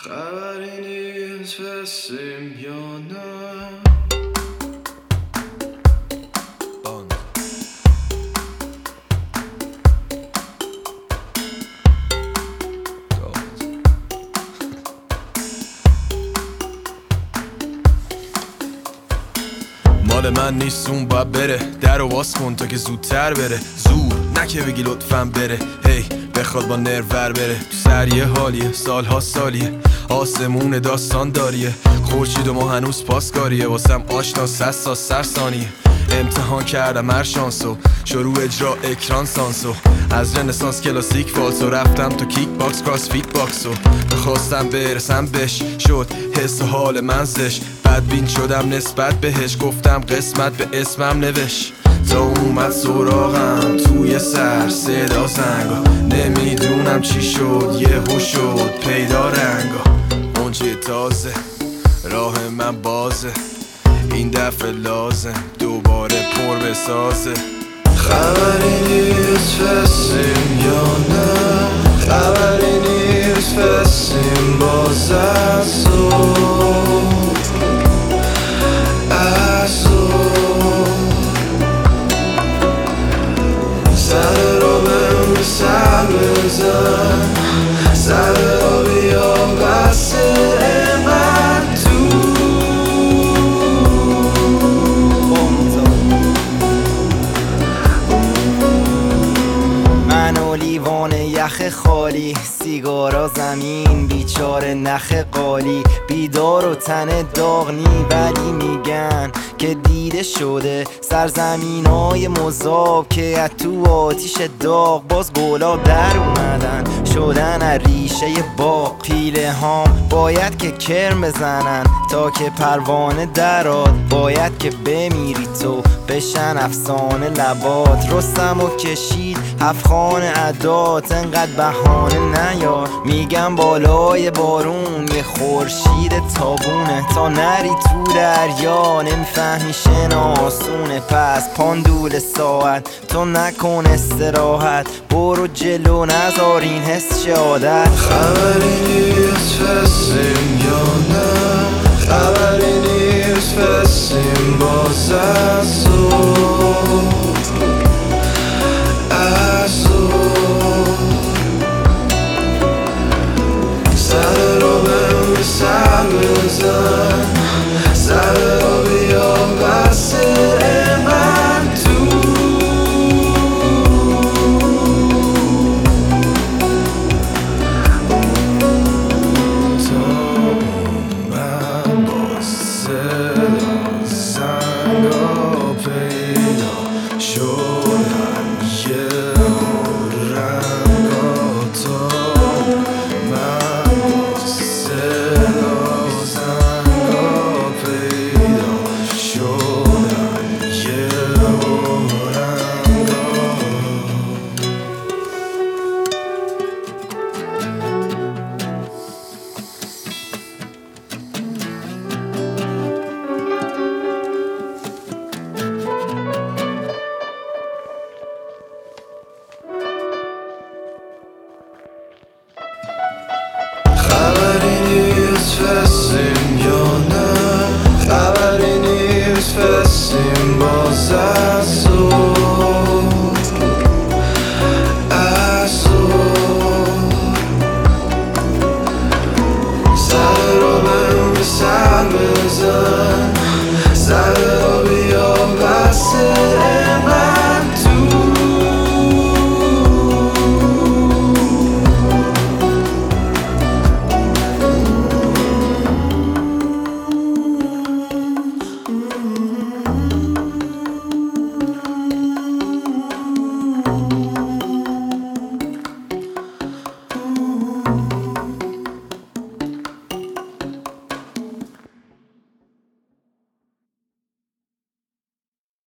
خبری نیست فسیم یا نه. مال من نیست اون باید بره، در رو باز کن تا که زودتر بره. زور نکه بگی لطفاً بره، هی بخواد با نرور بره. تو سر یه حالیه، سالها سالیه، آسمون داستان داریه. خورشید و ما هنوز پاسکاریه، واسم آشنا 100 تا سرسانیه. امتحان کردم هر شانسو، شروع اجرا اکران سانسو. از رنسانس کلاسیک فالسو، رفتم تو کیک باکس کراس فیت باکسو. بخواستم برسم بهش، شد حس و حال من زش. بدبین شدم نسبت بهش، گفتم قسمت به اسمم نوشت. تا اومد سراغم توی سر صدا زنگا، نمیدونم چی شد یهو شد پیدا رنگا. اونچه تازه راه من بازه، این دفعه لازم دوباره پر بسازه. خبری نیست فسیم یا نه. خبری نیست فسیم باز از سر رو بهم سر بزن، سر رو بیا بسه من تو. من و لیوان یخ خالی، سیگارا زمین بیچاره نخ قالی. بیدار و تن داغ نی ولی میگن که دیده شده سرزمینای مذاب که از تو آتیش داغ باز گلاب در اومدن شدن از ریشه باغ. پیله هام باید که کرم بزنن تا که پروانه دراد، باید که بمیری تو بشن افسانه لبات. رستم و کشید هفخان عدات، انقدر بهانه نیار. میگم بالای بارون یه خورشید تابونه، تا نری تو دریا نمیفهمی شناسونه. پس پاندول ساعت تو نکن استراحت، برو جلو نذار این حس شه عادت. خبری نیست فسیم یا نه. خبری نیست فسیم باز از سر رو بهم سر بزن، سر رو بیا بسه من تو. تا من با صدا زنگا پیدا شدن یه رنگا. تا من با صدا زنگا پیدا شدن یه رنگا. خبری نیست فسیم یا نه. خبری نیست فسیم باز از سر رو بهم سر بزن، سر